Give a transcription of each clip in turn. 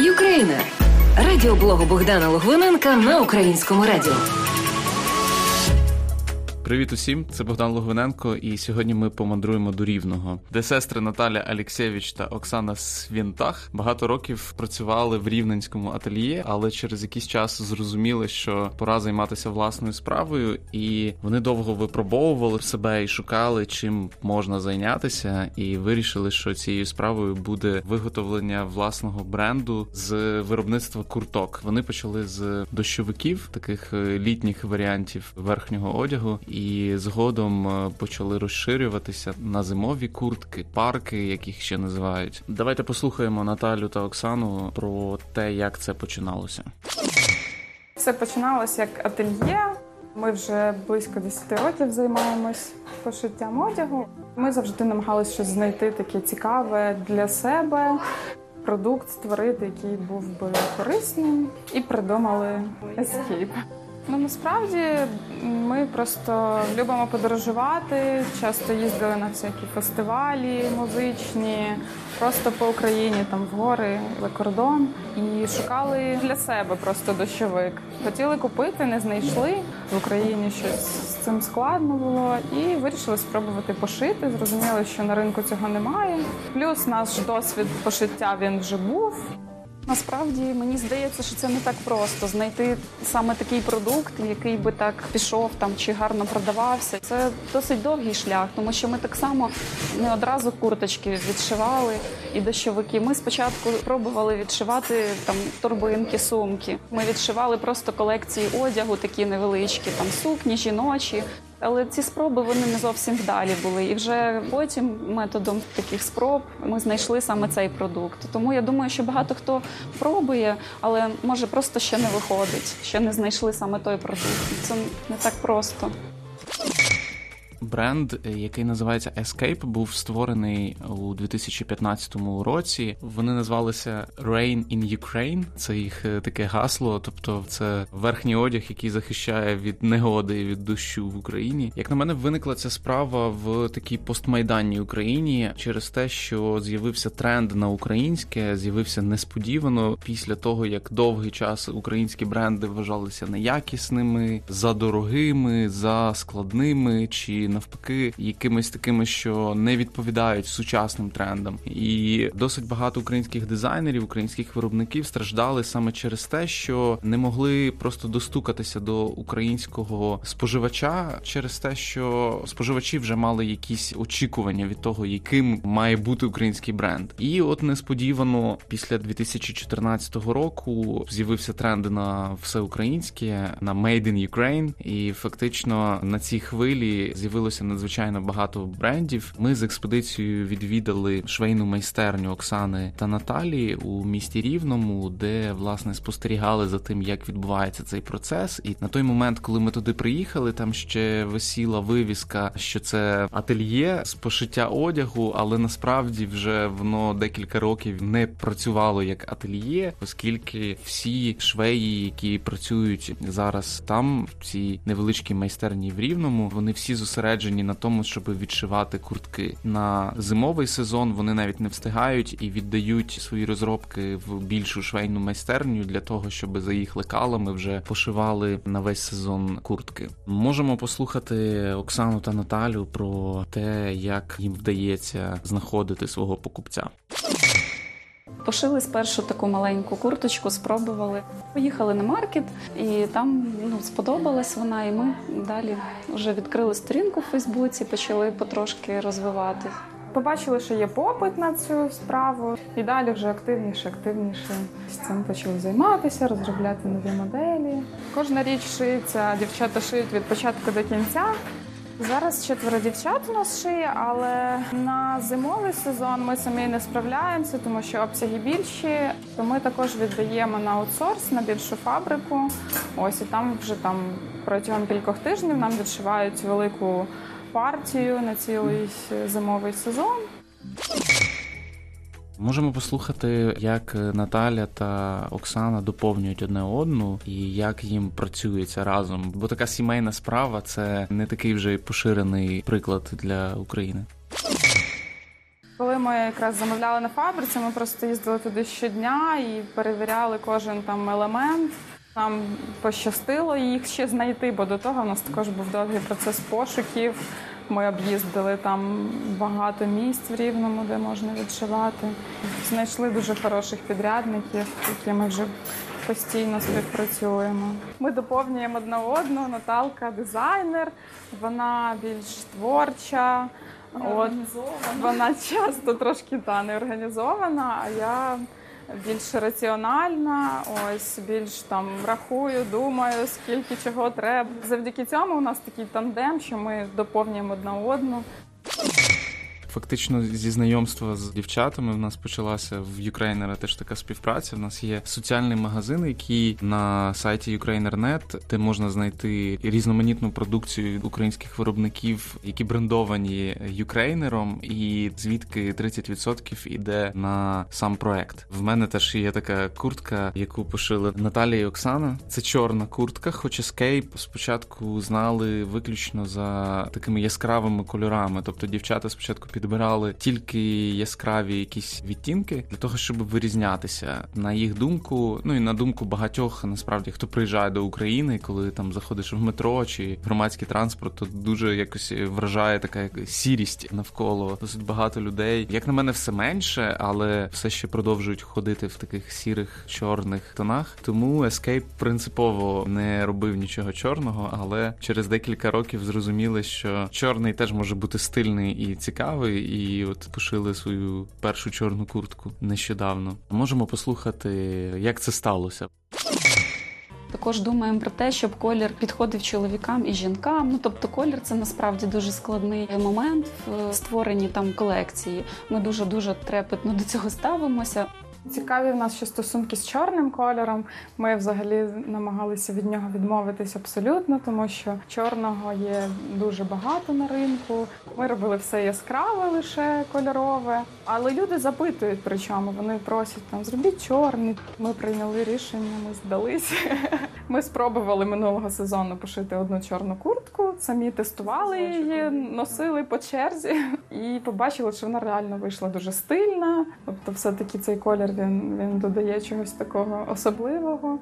Юкрейнер. Радіоблогу Богдана Логвиненка на Українському радіо. Привіт усім, це Богдан Логвиненко, і сьогодні ми помандруємо до Рівного, де сестри Наталя Алєксєвич та Оксана Свєнтах багато років працювали в рівненському ательє, але через якийсь час зрозуміли, що пора займатися власною справою, і вони довго випробовували себе і шукали, чим можна зайнятися, і вирішили, що цією справою буде виготовлення власного бренду з виробництва курток. Вони почали з дощовиків, таких літніх варіантів верхнього одягу, і згодом почали розширюватися на зимові куртки, парки, яких ще називають. Давайте послухаємо Наталю та Оксану про те, як це починалося. Все починалося як ательє. Ми вже близько 10 років займаємось пошиттям одягу. Ми завжди намагалися щось знайти таке цікаве для себе, продукт створити, який був би корисним, і придумали Escape. Насправді ми просто любимо подорожувати, часто їздили на всякі фестивалі музичні, просто по Україні, там в гори, за кордон, і шукали для себе просто дощовик. Хотіли купити, не знайшли, в Україні щось з цим складно було, і вирішили спробувати пошити, зрозуміли, що на ринку цього немає. Плюс наш досвід пошиття, він вже був. Насправді, мені здається, що це не так просто знайти саме такий продукт, який би так пішов там чи гарно продавався. Це досить довгий шлях, тому що ми так само не одразу курточки відшивали і дощовики. Ми спочатку пробували відшивати там торбинки, сумки. Ми відшивали просто колекції одягу, такі невеличкі, там сукні, жіночі. Але ці спроби, вони не зовсім вдалі були. І вже потім методом таких спроб ми знайшли саме цей продукт. Тому я думаю, що багато хто пробує, але може просто ще не виходить, ще не знайшли саме той продукт. Це не так просто. Бренд, який називається Escape, був створений у 2015 році. Вони назвалися Rain in Ukraine. Це їх таке гасло, тобто це верхній одяг, який захищає від негоди і від дощу в Україні. Як на мене, виникла ця справа в такій постмайданній Україні через те, що з'явився тренд на українське, з'явився несподівано після того, як довгий час українські бренди вважалися неякісними, задорогими, заскладними чи навпаки, якимись такими, що не відповідають сучасним трендам. І досить багато українських дизайнерів, українських виробників страждали саме через те, що не могли просто достукатися до українського споживача через те, що споживачі вже мали якісь очікування від того, яким має бути український бренд. І от несподівано після 2014 року з'явився тренд на все українське, на Made in Ukraine, і фактично на цій хвилі з'явилося надзвичайно багато брендів. Ми з експедицією відвідали швейну майстерню Оксани та Наталі у місті Рівному, де, власне, спостерігали за тим, як відбувається цей процес. І на той момент, коли ми туди приїхали, там ще висіла вивіска, що це ательє з пошиття одягу, але насправді вже воно декілька років не працювало як ательє, оскільки всі швеї, які працюють зараз там, в цій невеличкій майстерні в Рівному, вони всі зосереджені на тому, щоб відшивати куртки. На зимовий сезон вони навіть не встигають і віддають свої розробки в більшу швейну майстерню для того, щоб за їх лекалами вже пошивали на весь сезон куртки. Можемо послухати Оксану та Наталю про те, як їм вдається знаходити свого покупця. Пошили спершу таку маленьку курточку, спробували. Поїхали на маркет, і там сподобалась вона, і ми далі вже відкрили сторінку в Фейсбуці, почали потрошки розвивати. Побачили, що є попит на цю справу, і далі вже активніше з цим почали займатися, розробляти нові моделі. Кожна річ шиється, дівчата шиють від початку до кінця. Зараз 4 дівчат у нас шиє, але на зимовий сезон ми самі не справляємося, тому що обсяги більші. То ми також віддаємо на аутсорс, на більшу фабрику. Ось, і там вже протягом кількох тижнів нам відшивають велику партію на цілий зимовий сезон. Можемо послухати, як Наталя та Оксана доповнюють одне одну і як їм працюється разом. Бо така сімейна справа – це не такий вже поширений приклад для України. Коли ми якраз замовляли на фабриці, ми просто їздили туди щодня і перевіряли кожен там елемент. Нам пощастило їх ще знайти, бо до того в нас також був довгий процес пошуків. Ми об'їздили там багато місць в Рівному, де можна відшивати. Знайшли дуже хороших підрядників, з якими вже постійно співпрацюємо. Ми доповнюємо одна одну. Наталка – дизайнер, вона більш творча. Вона часто трошки неорганізована, а я більш раціональна, більш там рахую, думаю, скільки чого треба. Завдяки цьому у нас такий тандем, що ми доповнюємо одна одну. Фактично зі знайомства з дівчатами в нас почалася в Ukrainer теж така співпраця. В нас є соціальний магазин, який на сайті Ukrainer.net, де можна знайти різноманітну продукцію українських виробників, які брендовані Ukrainer, і звідки 30% іде на сам проект. В мене теж є така куртка, яку пошили Наталія і Оксана. Це чорна куртка, хоч Escape спочатку знали виключно за такими яскравими кольорами. Тобто дівчата спочатку підбирали тільки яскраві якісь відтінки для того, щоб вирізнятися. На їх думку, і на думку багатьох, насправді, хто приїжджає до України, коли там заходиш в метро чи громадський транспорт, то дуже якось вражає така сірість навколо. Досить багато людей. Як на мене, все менше, але все ще продовжують ходити в таких сірих, чорних тонах. Тому Escape принципово не робив нічого чорного, але через декілька років зрозуміли, що чорний теж може бути стильний і цікавий, і от пошили свою першу чорну куртку нещодавно. Можемо послухати, як це сталося. Також думаємо про те, щоб колір підходив чоловікам і жінкам. Тобто колір – це насправді дуже складний момент в створенні там колекції. Ми дуже-дуже трепетно до цього ставимося. Цікаві в нас ще стосунки з чорним кольором. Ми взагалі намагалися від нього відмовитись абсолютно, тому що чорного є дуже багато на ринку. Ми робили все яскраве, лише кольорове. Але люди запитують, причому вони просять, зробіть чорний. Ми прийняли рішення, ми здалися. Ми спробували минулого сезону пошити одну чорну куртку, самі тестували її, носили по черзі і побачили, що вона реально вийшла дуже стильна. Тобто все-таки цей колір він додає чогось такого особливого.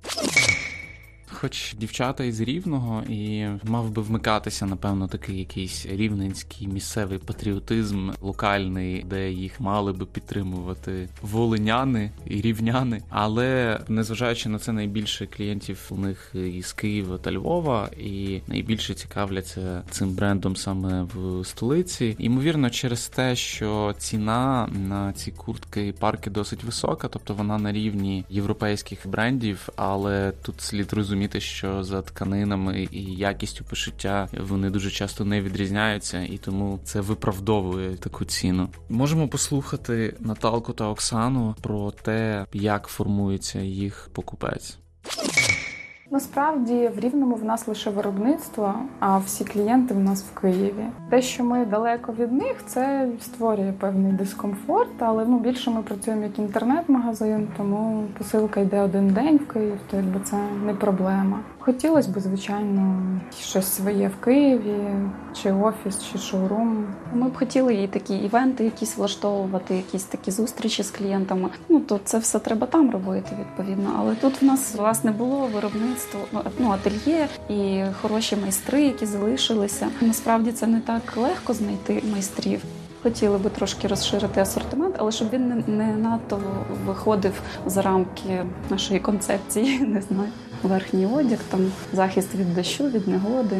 Хоч дівчата із Рівного, і мав би вмикатися, напевно, такий якийсь рівненський місцевий патріотизм локальний, де їх мали би підтримувати волиняни і рівняни. Але, незважаючи на це, найбільше клієнтів у них із Києва та Львова, і найбільше цікавляться цим брендом саме в столиці. Ймовірно, через те, що ціна на ці куртки і парки досить висока, тобто вона на рівні європейських брендів, але тут слід розуміти, що за тканинами і якістю пошиття вони дуже часто не відрізняються, і тому це виправдовує таку ціну. Можемо послухати Наталку та Оксану про те, як формується їх покупець. Насправді в Рівному в нас лише виробництво, а всі клієнти в нас в Києві. Те, що ми далеко від них, це створює певний дискомфорт, але більше ми працюємо як інтернет-магазин, тому посилка йде один день в Київ, то це не проблема. Хотілося б, звичайно, щось своє в Києві, чи офіс, чи шоурум. Ми б хотіли і такі івенти якісь влаштовувати, якісь такі зустрічі з клієнтами. То це все треба там робити, відповідно. Але тут в нас, власне, було виробництво, ательє і хороші майстри, які залишилися. Насправді це не так легко знайти майстрів. Хотіли би трошки розширити асортимент, але щоб він не надто виходив за рамки нашої концепції, не знаю. Верхній одяг, захист від дощу, від негоди.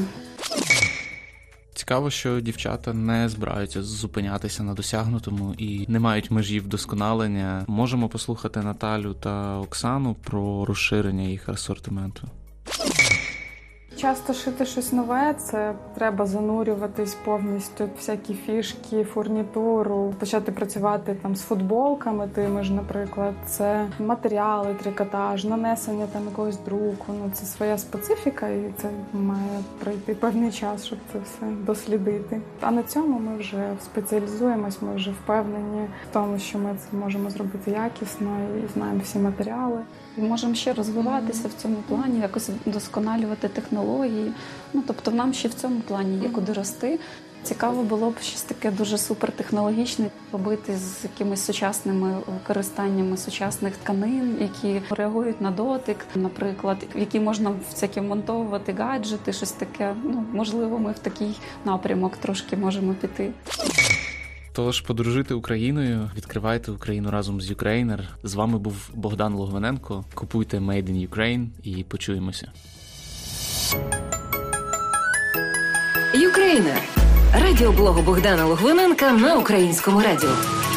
Цікаво, що дівчата не збираються зупинятися на досягнутому і не мають межі вдосконалення. Можемо послухати Наталю та Оксану про розширення їх асортименту. Часто шити щось нове, це треба занурюватись повністю, всякі фішки, фурнітуру, почати працювати з футболками тими ж, наприклад. Це матеріали, трикотаж, нанесення якогось друку. Це своя специфіка, і це має пройти певний час, щоб це все дослідити. А на цьому ми вже спеціалізуємось, ми вже впевнені в тому, що ми це можемо зробити якісно і знаємо всі матеріали. І можемо ще розвиватися в цьому плані, якось вдосконалювати технології, технології. Тобто нам ще в цьому плані є куди рости. Цікаво було б щось таке дуже супертехнологічне робити з якимись сучасними використаннями сучасних тканин, які реагують на дотик, наприклад, в які можна всякі монтовувати гаджети, щось таке. Можливо, ми в такий напрямок трошки можемо піти. Тож подорожуйте Україною, відкривайте Україну разом з Ukrainer. З вами був Богдан Логвиненко. Купуйте Made in Ukraine і почуємося. Ukrainer. Радіоблогу Богдана Логвиненка на Українському радіо.